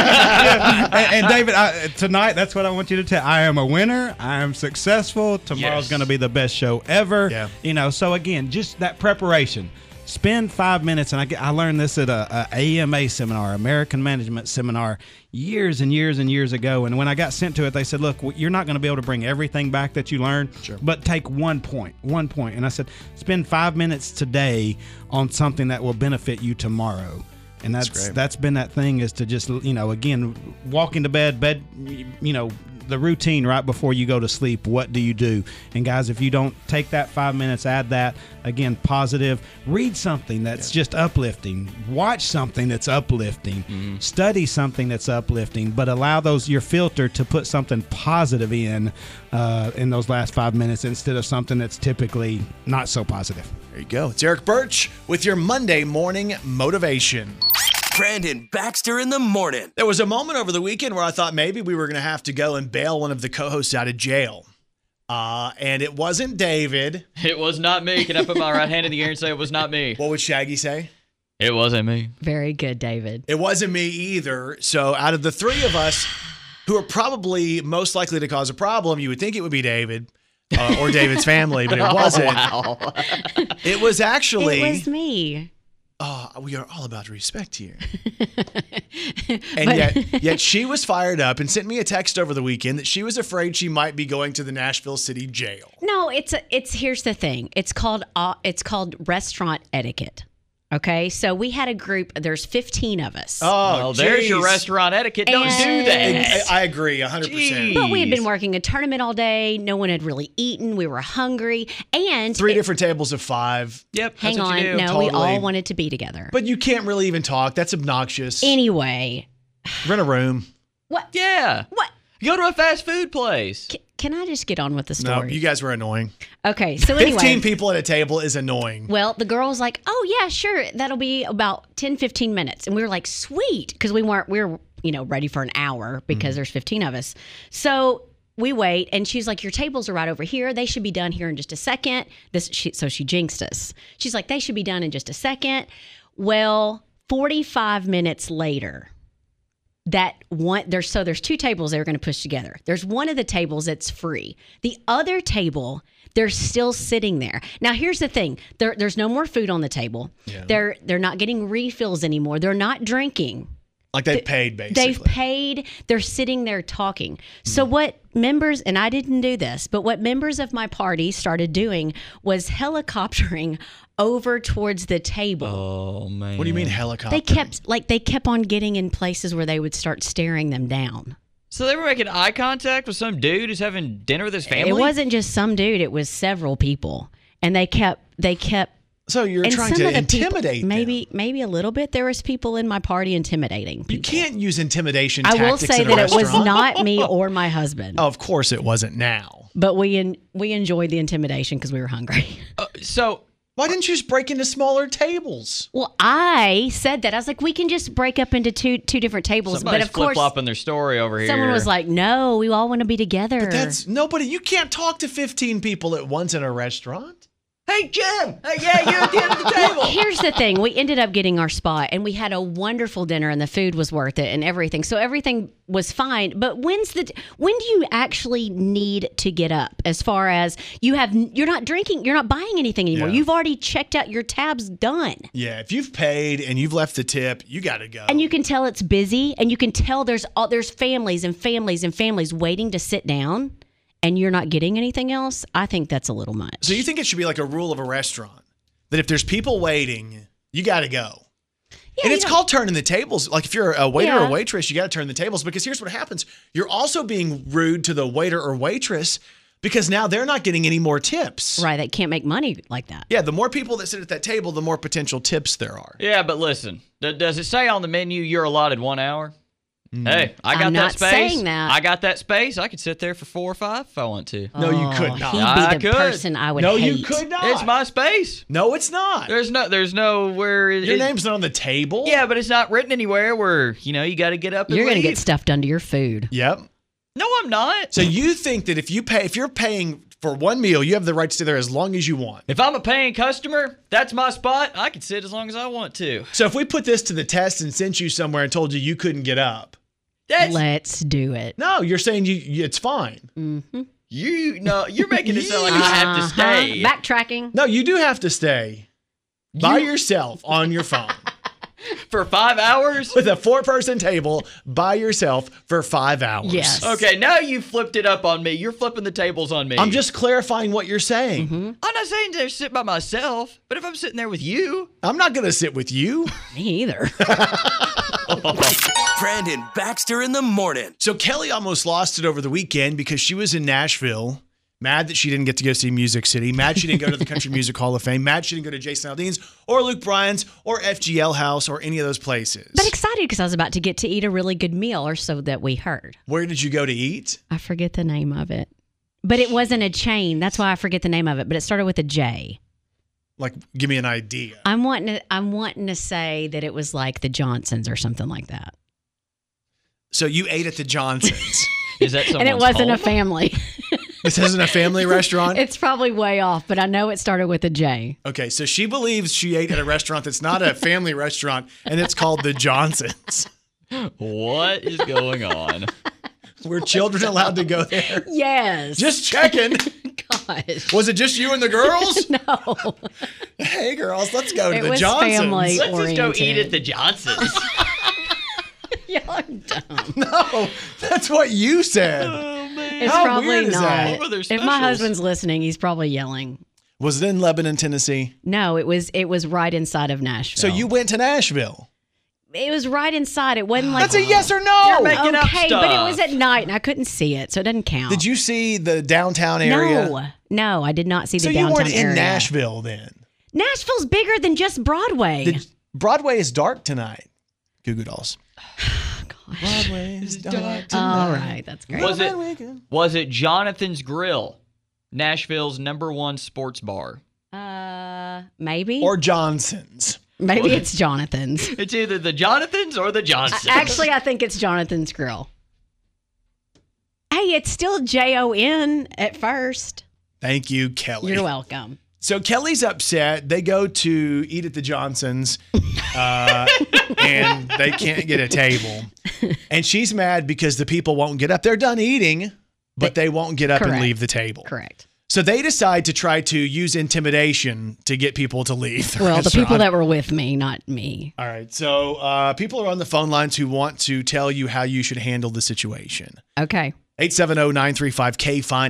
Jeez. and David, tonight, that's what I want you to tell. I am a winner. I am successful. Tomorrow's Yes. going to be the best show ever. Yeah. So again, just that preparation. spend 5 minutes, and I learned this at a AMA seminar, American Management Seminar, years and years and years ago. And when I got sent to it, they said, look, you're not going to be able to bring everything back that you learned, but take 1 point. And I said, spend 5 minutes today on something that will benefit you tomorrow. And that's been that thing, is to just, again, walk into bed, the routine right before you go to sleep. What do you do? And guys, if you don't take that 5 minutes, add that, again, positive. Read something that's just uplifting. Watch something that's uplifting. Study something that's uplifting, but allow your filter to put something positive in those last 5 minutes instead of something that's typically not so positive. There you go. It's Eric Birch with your Monday morning motivation. Brandon Baxter in the morning. There was a moment over the weekend where I thought maybe we were going to have to go and bail one of the co-hosts out of jail. And it wasn't David. It was not me. Can I put my right hand in the air and say it was not me? What would Shaggy say? It wasn't me. Very good, David. It wasn't me either. So out of the three of us who are probably most likely to cause a problem, you would think it would be David or David's family, but it wasn't. Oh, wow. It was actually... It was me. We are all about respect here. And yet she was fired up and sent me a text over the weekend that she was afraid she might be going to the Nashville City Jail. No, it's here's the thing. It's called restaurant etiquette. Okay, so we had a group. There's 15 of us. Oh, well, there's your restaurant etiquette. Don't do that. I agree 100%. But we had been working a tournament all day. No one had really eaten. We were hungry. And 3 different tables of 5. Yep. Hang that's what on. you do. No, Totally. we all wanted to be together. But you can't really even talk. That's obnoxious. Anyway. Rent a room. What? Yeah. What? Go to a fast food place. Can I just get on with the No, story? you guys were annoying. Okay, so anyway. 15 people at a table is annoying. Well, the girl's like, oh, yeah, sure. That'll be about 10, 15 minutes. And we were like, sweet. Because we were ready for an hour because there's 15 of us. So we wait. And she's like, your tables are right over here. They should be done here in just a second. So she jinxed us. She's like, they should be done in just a second. Well, 45 minutes later, there's 2 tables they were going to push together. There's one of the tables that's free. The other table, they're still sitting there. Now, here's the thing. There's no more food on the table. Yeah. They're not getting refills anymore. They're not drinking. Like they paid, basically. They've paid. They're sitting there talking. So what members, and I didn't do this, but what members of my party started doing was helicoptering over towards the table. Oh, man. What do you mean helicopter? They kept on getting in places where they would start staring them down. So they were making eye contact with some dude who's having dinner with his family? It wasn't just some dude. It was several people. And they kept. So you're and trying some to of the intimidate people, them. maybe a little bit. There was people in my party intimidating people. You can't use intimidation I tactics will say in a that it was restaurant. not me or my husband. Oh, of course it wasn't now. But we enjoyed the intimidation because we were hungry. So why didn't you just break into smaller tables? Well, I said that. I was like, we can just break up into two different tables. somebody's but of course, flip-flopping their story over here. someone was like, no, we all want to be together. But that's nobody. You can't talk to 15 people at once in a restaurant. hey, Jim! Hey, yeah, you're at the end of the Well, table. here's the thing. We ended up getting our spot, and we had a wonderful dinner, and the food was worth it and everything. So everything was fine. But when do you actually need to get up? As far as you're not drinking, you're not buying anything anymore. Yeah. You've already checked out, your tab's done. Yeah, if you've paid and you've left the tip, you got to go. And you can tell it's busy, and you can tell there's families and families and families waiting to sit down, and you're not getting anything else. I think that's a little much. So you think it should be like a rule of a restaurant that if there's people waiting, you got to go. Yeah, And you it's don't- called turning the tables. Like if you're a waiter or Yeah. a waitress, you got to turn the tables because here's what happens. You're also being rude to the waiter or waitress because now they're not getting any more tips. Right, they can't make money like that. Yeah, the more people that sit at that table, the more potential tips there are. Yeah, but listen, does it say on the menu you're allotted 1 hour? Hey, I got I'm that not space. saying that. I got that space. I could sit there for 4 or 5 if I want to. No, you could not. He'd I be the could. person I would No, hate. you could not. It's my space. No, it's not. There's no where Your name's not on the table. Yeah, but it's not written anywhere where you got to get up and You're going to leave. get stuffed under your food. Yep. No, I'm not. So you think that if you're paying for one meal, you have the right to stay there as long as you want. If I'm a paying customer, that's my spot. I can sit as long as I want to. So if we put this to the test and sent you somewhere and told you couldn't get up, Let's do it. no, you're saying it's fine. You're making it sound like I have to stay. Backtracking. No, you do have to stay. by yourself on your phone. For 5 hours? With a 4-person table by yourself for 5 hours. Yes. Okay, now you flipped it up on me. You're flipping the tables on me. I'm just clarifying what you're saying. I'm not saying to sit by myself, but if I'm sitting there with you. I'm not going to sit with you. Me either. Brandon Baxter in the morning. So Kelly almost lost it over the weekend because she was in Nashville. Mad that she didn't get to go see Music City. Mad she didn't go to the Country Music Hall of Fame. Mad she didn't go to Jason Aldean's or Luke Bryan's or FGL House or any of those places. But excited because I was about to get to eat a really good meal, or so that we heard. Where did you go to eat? I forget the name of it. But it wasn't a chain. That's why I forget the name of it. But it started with a J. Like, give me an idea. I'm wanting to say that it was like the Johnsons or something like that. So you ate at the Johnsons. Is that someone's And it wasn't home? a family. This isn't a family restaurant? It's probably way off, but I know it started with a J. Okay, so she believes she ate at a restaurant that's not a family restaurant, and it's called the Johnsons. What is going on? Were children allowed to go there? Yes. Just checking. Gosh. Was it just you and the girls? No. Hey, girls, let's go to It the was Johnsons. family. Let's just go Oriented. eat at the Johnsons. Y'all are dumb. No, that's what you said. It's How probably weird is not. that? What were their If my specials? husband's listening, he's probably yelling. Was it in Lebanon, Tennessee? No, it was right inside of Nashville. So you went to Nashville. It was right inside. It wasn't like That's a yes or no. You're making up okay, but it stuff. was at night and I couldn't see it, so it doesn't count. Did you see the downtown area? No, I did not see So the you downtown weren't area. in Nashville then? Nashville's bigger than just Broadway. Broadway is dark tonight. Goo Goo Dolls. Broadway is dark tonight. All right, that's great. Was it Jonathan's Grill, Nashville's #1 sports bar? Maybe. Or Johnson's. Maybe it's Jonathan's. It's either the Jonathans or the Johnsons. Actually, I think it's Jonathan's Grill. Hey, it's still Jon at first. Thank you, Kelly. You're welcome. So Kelly's upset. They go to eat at the Johnsons, and they can't get a table. And she's mad because the people won't get up. They're done eating, but they won't get up and Correct. leave the table. Correct. So they decide to try to use intimidation to get people to leave. Well, the people restaurant. that were with me, not me. All right. So people are on the phone lines who want to tell you how you should handle the situation. Okay. 870-935-K-FINE.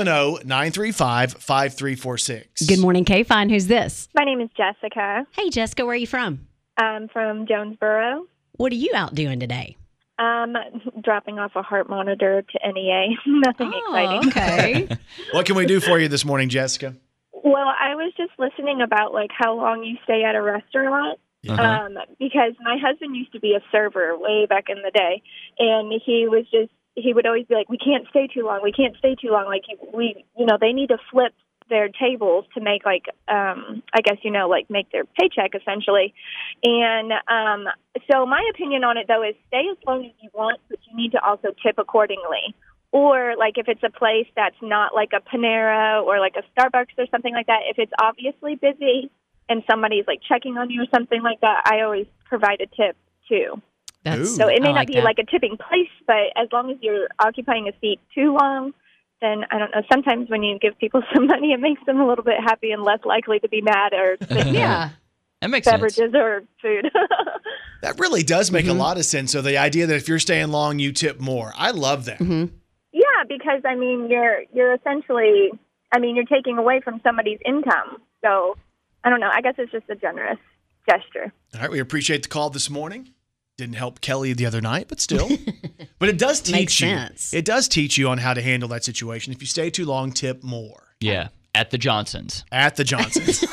870-935-5346. Good morning, K-Fine. Who's this? My name is Jessica. Hey, Jessica, where are you from? I'm from Jonesboro. What are you out doing today? Dropping off a heart monitor to NEA. Nothing exciting. Okay. What can we do for you this morning, Jessica? Well, I was just listening about like how long you stay at a restaurant. Because my husband used to be a server way back in the day, and he would always be like, we can't stay too long. Like they need to flip their tables to make like, make their paycheck essentially. And so my opinion on it though is stay as long as you want, but you need to also tip accordingly. Or like if it's a place that's not like a Panera or like a Starbucks or something like that, if it's obviously busy and somebody's like checking on you or something like that, I always provide a tip too. So it may not be like a tipping place, but as long as you're occupying a seat too long, then I don't know. Sometimes when you give people some money, it makes them a little bit happy and less likely to be mad or Yeah. That makes beverages sense. or food. That really does make a lot of sense. So the idea that if you're staying long, you tip more. I love that. Yeah, because I mean, you're essentially, you're taking away from somebody's income. So I don't know. I guess it's just a generous gesture. All right. We appreciate the call this morning. Didn't help Kelly the other night, but still. But it does teach Makes you. sense. It does teach you on how to handle that situation. If you stay too long, tip more. Yeah, at the Johnsons. At the Johnsons.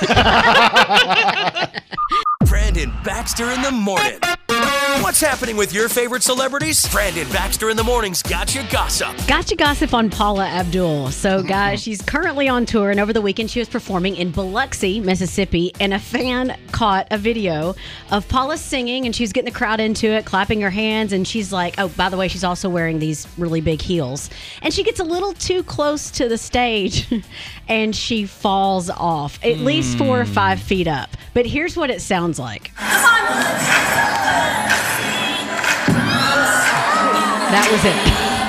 Brandon Baxter in the morning. What's happening with your favorite celebrities? Brandon Baxter in the morning's Gotcha Gossip. Gotcha Gossip on Paula Abdul. So, guys, she's currently on tour, and over the weekend she was performing in Biloxi, Mississippi, and a fan caught a video of Paula singing, and she was getting the crowd into it, clapping her hands, and she's like, oh, by the way, she's also wearing these really big heels. And she gets a little too close to the stage, and she falls off, at least 4 or 5 feet up. But here's what it sounds like. That was it.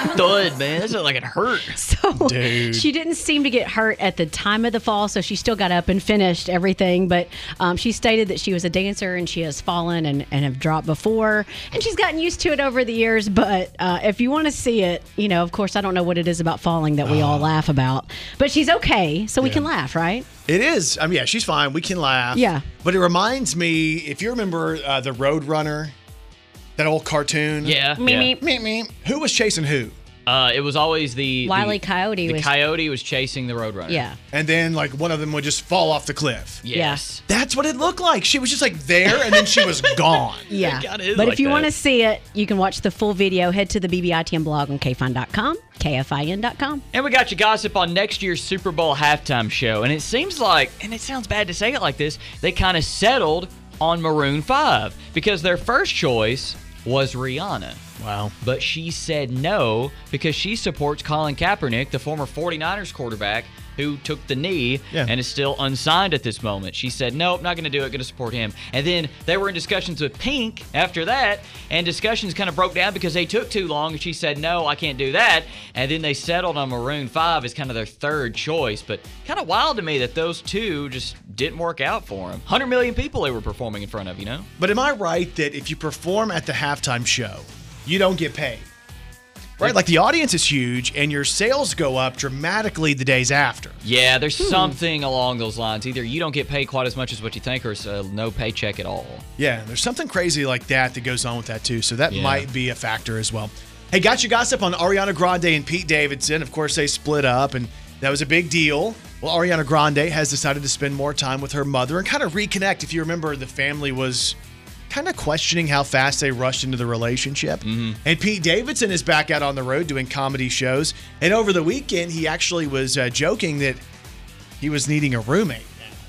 thud, man. That sounded like it hurt. So Dude. she didn't seem to get hurt at the time of the fall, so she still got up and finished everything. But she stated that she was a dancer and she has fallen and have dropped before, and she's gotten used to it over the years. But if you want to see it, of course, I don't know what it is about falling that we all laugh about, but she's okay, so we can laugh, right? It is. I mean, yeah, she's fine. We can laugh. Yeah. But it reminds me, if you remember the Roadrunner, that old cartoon. Yeah. Meep, yeah. meep. Who was chasing who? It was always the Wile E. Coyote The was- coyote was chasing the Roadrunner. Yeah. And then, like, one of them would just fall off the cliff. Yes. That's what it looked like. She was just, like, there, and then she was gone. Yeah. God, it is But like if you that. want to see it, you can watch the full video. Head to the BBITM blog on kfin.com, kfin.com. And we got you gossip on next year's Super Bowl halftime show. And it seems like, and it sounds bad to say it like this, they kind of settled on Maroon 5 because their first choice was Rihanna. Wow. But she said no because she supports Colin Kaepernick, the former 49ers quarterback who took the knee and is still unsigned at this moment. She said, nope, not going to do it, going to support him. And then they were in discussions with Pink after that, and discussions kind of broke down because they took too long, and she said, no, I can't do that. And then they settled on Maroon 5 as kind of their third choice. But kind of wild to me that those two just didn't work out for them. 100 million people they were performing in front of, But am I right that if you perform at the halftime show, you don't get paid? Right? Like, the audience is huge, and your sales go up dramatically the days after. Yeah, there's something along those lines. Either you don't get paid quite as much as what you think, or it's no paycheck at all. Yeah, there's something crazy like that goes on with that, too. So that Yeah. might be a factor as well. Hey, got you gossip on Ariana Grande and Pete Davidson. Of course, they split up, and that was a big deal. Well, Ariana Grande has decided to spend more time with her mother and kind of reconnect. If you remember, the family was kind of questioning how fast they rushed into the relationship. Mm-hmm. And Pete Davidson is back out on the road doing comedy shows. And over the weekend, he actually was joking that he was needing a roommate.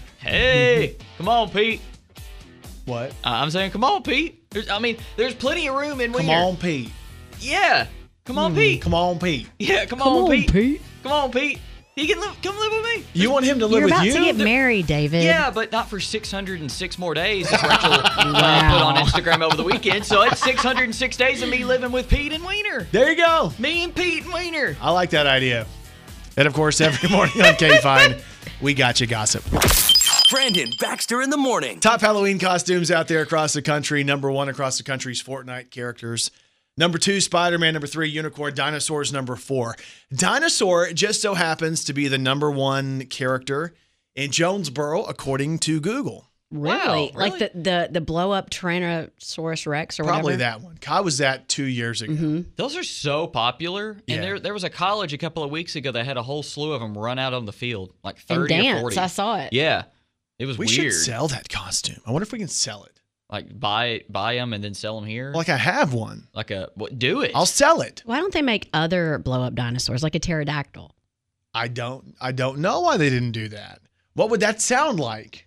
Hey, come on, Pete. What? I'm saying, come on, Pete. There's plenty of room in Wiener. Come on, Pete. Yeah. Come on, Pete. Come on, Pete. Yeah, come on, Pete. Come on, Pete. He can come live with me. You want him to live You're with about you? to get married, David. Yeah, but not for 606 more days, as Rachel put on Instagram over the weekend. So it's 606 days of me living with Pete and Wiener. There you go. Me and Pete and Wiener. I like that idea. And of course, every morning on K-Fine, we got you gossip. Brandon Baxter in the morning. Top Halloween costumes out there across the country. Number 1 across the country's Fortnite characters. Number 2, Spider-Man. Number 3, Unicorn. Dinosaurs, number 4. Dinosaur just so happens to be the number 1 character in Jonesboro, according to Google. Really? Wow, Like the blow up Tyrannosaurus Rex or Probably whatever? that one. I was that 2 years ago. Those are so popular. Yeah. And there was a college a couple of weeks ago that had a whole slew of them run out on the field, like 30 And or dance. 40. I saw it. Yeah. It was We weird. should sell that costume. I wonder if we can sell it. Like buy them and then sell them here. Like, I have one. Like do it. I'll sell it. Why don't they make other blow up dinosaurs like a pterodactyl? I don't know why they didn't do that. What would that sound like?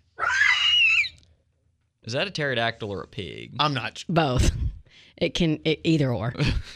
Is that a pterodactyl or a pig? I'm not. Both. Either or.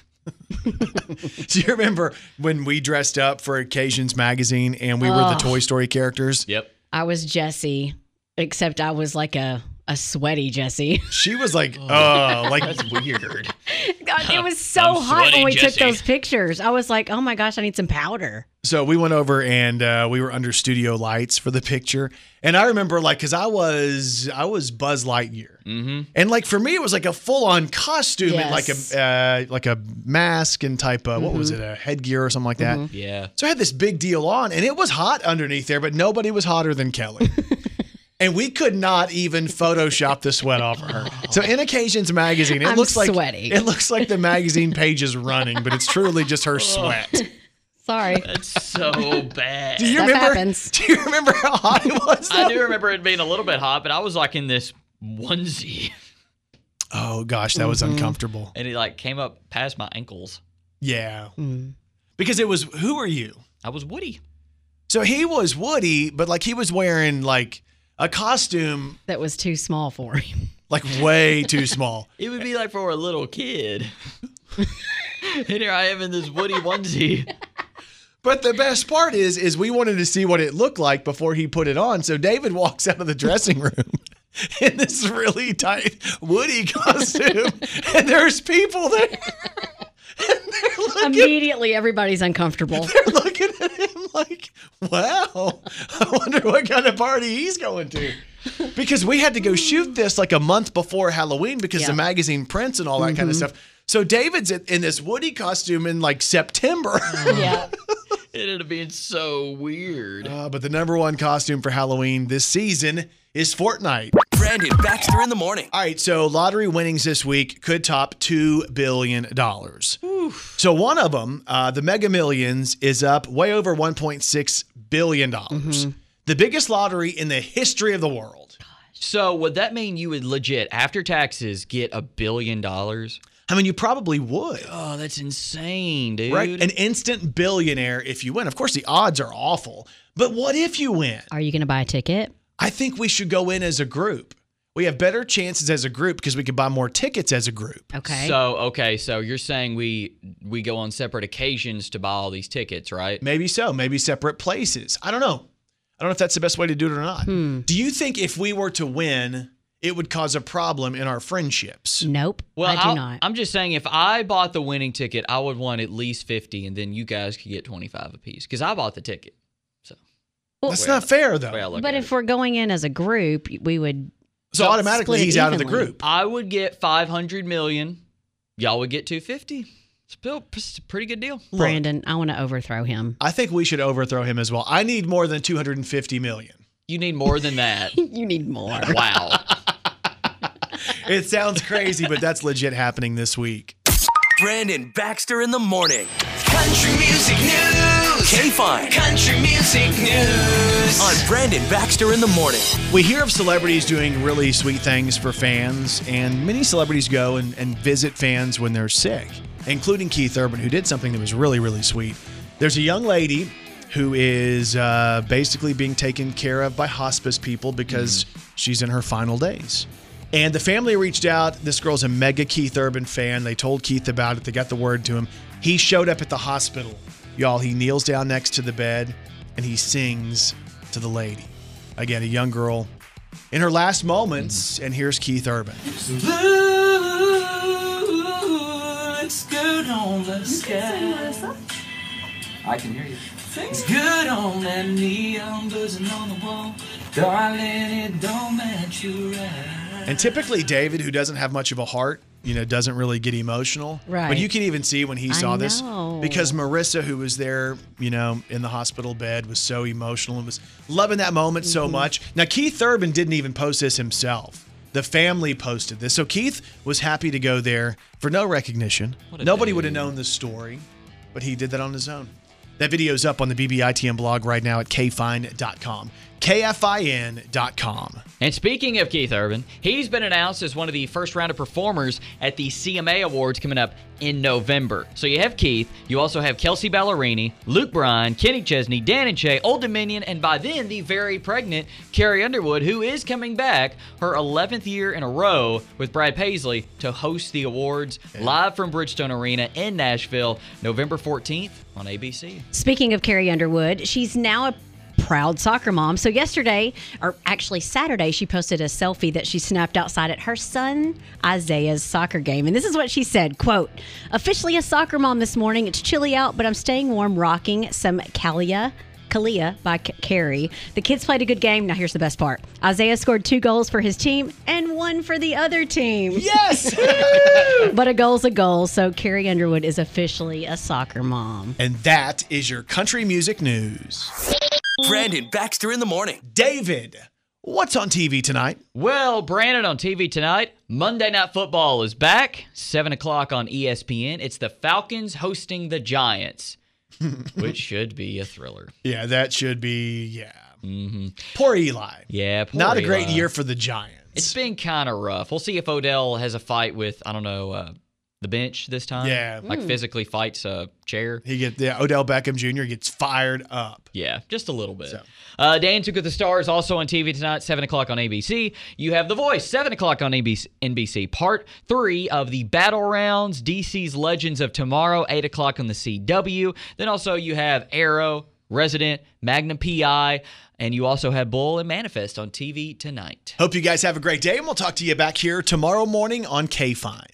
Do you remember when we dressed up for Occasions magazine and we were the Toy Story characters? Yep. I was Jessie, except I was like a sweaty Jessie. She was like, That's weird. God, it was so I'm hot when sweaty we Jessie. took those pictures. I was like, oh my gosh, I need some powder. So we went over and we were under studio lights for the picture. And I remember, like, because I was Buzz Lightyear, and like for me, it was like a full on costume and like a mask and type of what was it, a headgear or something like that. Yeah. So I had this big deal on, and it was hot underneath there, but nobody was hotter than Kelly. And we could not even Photoshop the sweat off of her. So in Occasions magazine, I'm looks like sweaty. it looks like the magazine page is running, but it's truly just her sweat. Sorry. That's so bad. Do you Stuff remember? happens. Do you remember how hot it was? I though? do remember it being a little bit hot, but I was like in this onesie. Oh gosh, that was uncomfortable. And it like came up past my ankles. Yeah, because it was. Who are you? I was Woody. So he was Woody, but like he was wearing like a costume That was too small for him. like way too small. It would be like for a little kid. And here I am in this Woody onesie. But the best part is we wanted to see what it looked like before he put it on. So David walks out of the dressing room in this really tight Woody costume, and there's people there. And they're Immediately, everybody's uncomfortable. They're looking at him like, wow, I wonder what kind of party he's going to. Because we had to go shoot this like a month before Halloween because the magazine prints and all that kind of stuff. So David's in this Woody costume in like September. Yeah. It ended up being so weird. But the number one costume for Halloween this season is Fortnite. Brandon Baxter in the morning. All right, so lottery winnings this week could top $2 billion. Oof. So one of them, the Mega Millions, is up way over $1.6 billion. The biggest lottery in the history of the world. So would that mean you would legit, after taxes, get $1 billion? I mean, you probably would. Oh, that's insane, dude. Right? An instant billionaire if you win. Of course, the odds are awful. But what if you win? Are you going to buy a ticket? I think we should go in as a group. We have better chances as a group because we can buy more tickets as a group. Okay. So you're saying we go on separate occasions to buy all these tickets, right? Maybe so. Maybe separate places. I don't know. I don't know if that's the best way to do it or not. Do you think if we were to win, it would cause a problem in our friendships? Nope. Well, I do not. I'm just saying if I bought the winning ticket, I would want at least 50, and then you guys could get 25 apiece because I bought the ticket. So that's not fair, though. But if we're going in as a group, we would. So automatically split it he's out of the evenly. group. I would get 500 million. Y'all would get 250. It's a pretty good deal. Brandon, I want to overthrow him. I think we should overthrow him as well. I need more than 250 million. You need more than that. You need more. Wow. It sounds crazy, but that's legit happening this week. Brandon Baxter in the morning. Country Music News. K-Fine. Country Music News. On Brandon Baxter in the morning. We hear of celebrities doing really sweet things for fans, and many celebrities go and visit fans when they're sick, including Keith Urban, who did something that was really, really sweet. There's a young lady who is basically being taken care of by hospice people because she's in her final days. And the family reached out. This girl's a mega Keith Urban fan. They told Keith about it. They got the word to him. He showed up at the hospital. Y'all, he kneels down next to the bed and he sings to the lady. Again, a young girl in her last moments. And here's Keith Urban. So blue looks good on the sky. I can hear you. Things good on that neon buzzing on the wall. Darling, it don't match your eyes. And typically David, who doesn't have much of a heart, doesn't really get emotional. Right. But you can even see when he saw this know. because Marissa, who was there, in the hospital bed, was so emotional and was loving that moment so much. Now, Keith Urban didn't even post this himself. The family posted this. So Keith was happy to go there for no recognition. Nobody would have known the story, but he did that on his own. That video's up on the BBITM blog right now at kfine.com. KFIN.com. And speaking of Keith Urban, he's been announced as one of the first round of performers at the CMA Awards coming up in November. So you have Keith, you also have Kelsey Ballerini, Luke Bryan, Kenny Chesney, Dan and Shay, Old Dominion, and by then the very pregnant Carrie Underwood, who is coming back her 11th year in a row with Brad Paisley to host the awards live from Bridgestone Arena in Nashville, November 14th on ABC. Speaking of Carrie Underwood, she's now a proud soccer mom. So yesterday, or actually Saturday, she posted a selfie that she snapped outside at her son Isaiah's soccer game. And this is what she said, quote, "Officially a soccer mom this morning. It's chilly out, but I'm staying warm rocking some Kalia by Carrie. The kids played a good game. Now here's the best part. Isaiah scored 2 goals for his team and 1 for the other team. Yes! But a goal's a goal, so Carrie Underwood is officially a soccer mom. And that is your country music news. Brandon Baxter in the morning. David, what's on TV tonight? Well, Brandon, on TV tonight, Monday Night Football is back, 7 o'clock on ESPN. It's the Falcons hosting the Giants, which should be a thriller. Yeah, that should be, Poor Eli. Yeah, poor Not a great Eli. year for the Giants. It's been kind of rough. We'll see if Odell has a fight with, the bench this time. Yeah. Like physically fights a chair. Odell Beckham Jr. gets fired up. Yeah, just a little bit. Dancing with the Stars also on TV tonight, 7 o'clock on ABC. You have The Voice, 7 o'clock on NBC. Part 3 of the Battle Rounds, DC's Legends of Tomorrow, 8 o'clock on the CW. Then also you have Arrow, Resident, Magnum P.I., and you also have Bull and Manifest on TV tonight. Hope you guys have a great day, and we'll talk to you back here tomorrow morning on K-Fine.